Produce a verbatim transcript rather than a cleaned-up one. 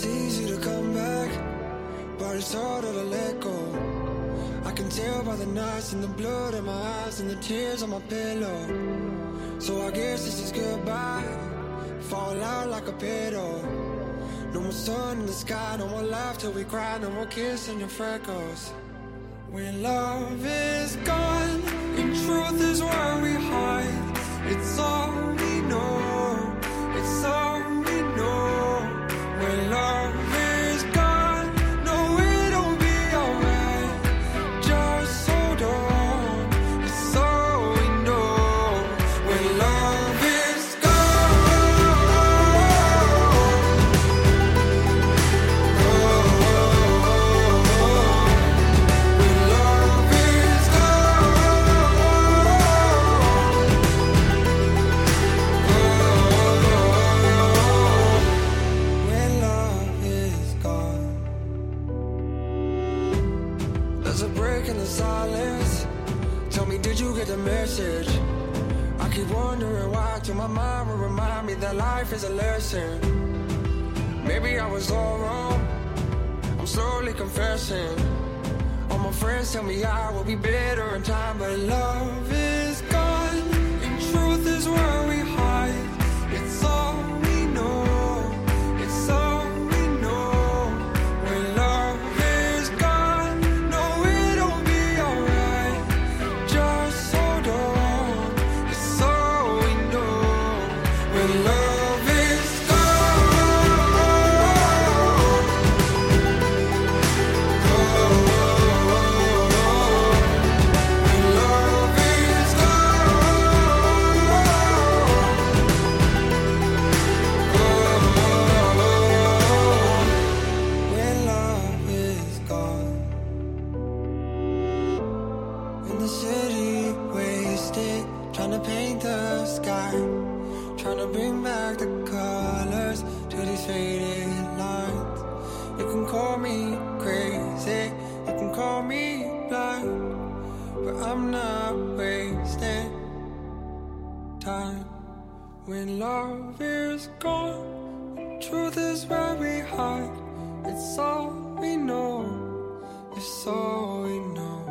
It's easy to come back, but it's harder to let go. I can tell by the nights and the blood in my eyes and the tears on my pillow. So I guess this is goodbye. Fall out like a pedo. No more sun in the sky, no more laugh till we cry, no more kissing your freckles. When love is gone and truth is where we hide, it's all we know, it's all we know. When love is gone, no, it'll be alright. Just hold on, it's all we know. When love is gone, when love is gone, when love is gone. There's a break in the silence. Tell me, did you get the message? I keep wondering why, till my mind will remind me that life is a lesson. Maybe I was all wrong, I'm slowly confessing. All my friends tell me I will be better in time, but love is gone, and truth is where we hide. It's all we know, it's all we know. When love is gone, no, it'll be alright. Just hold on, it's all we know. When love is gone, when love is gone, when love is gone. In the city, wasted, trying to paint the sky, trying to bring back the colors to these faded lines. You can call me crazy, you can call me blind, but I'm not wasting time. When love is gone, truth is where we hide. It's all we know, it's all we know.